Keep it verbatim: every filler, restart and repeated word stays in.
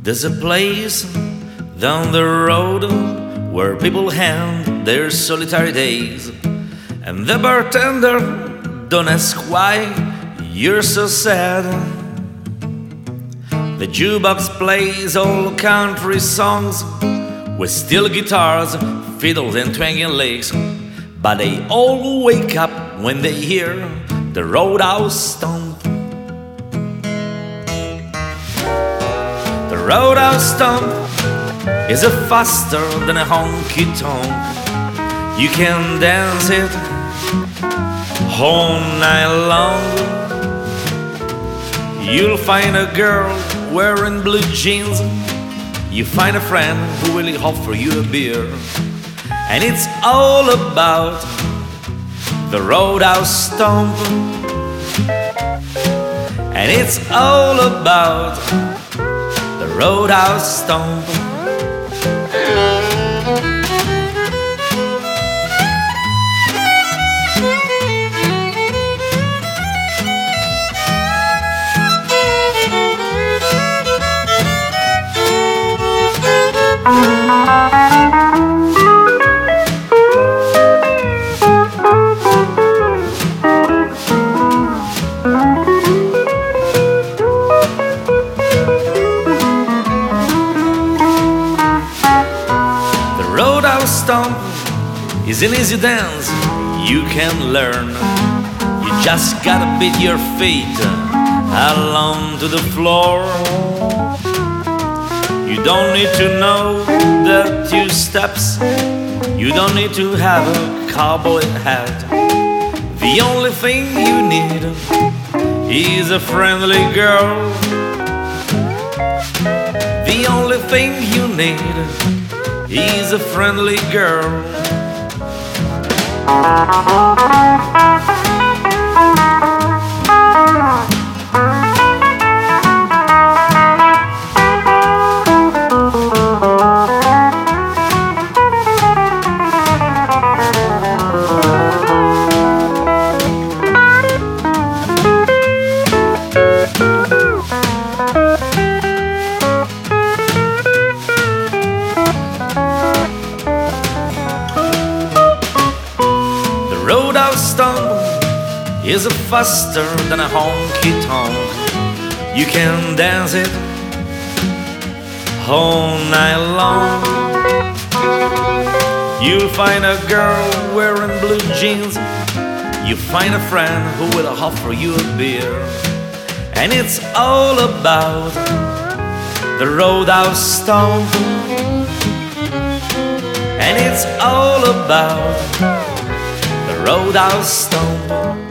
There's a place down the road where people hand their solitary days, and the bartender don't ask why you're so sad. The jukebox plays old country songs with steel guitars, fiddles and twanging licks, but they all wake up when they hear the roadhouse stomp. The roadhouse stomp is a faster than a honky-tonk. You can dance it all night long. You'll find a girl wearing blue jeans. You find a friend who will offer you a beer. And it's all about the roadhouse stomp. And it's all about the roadhouse stomp. Roadhouse stomp is an easy dance you can learn. You just gotta beat your feet along to the floor. You don't need to know the two steps. You don't need to have a cowboy hat. The only thing you need is a friendly girl. The only thing you need is a friendly girl. Roadhouse stomp is faster than a honky-tonk. You can dance it all night long. You'll find a girl wearing blue jeans. You find a friend who will offer you a beer. And it's all about the roadhouse stomp. And it's all about the roadhouse stomp.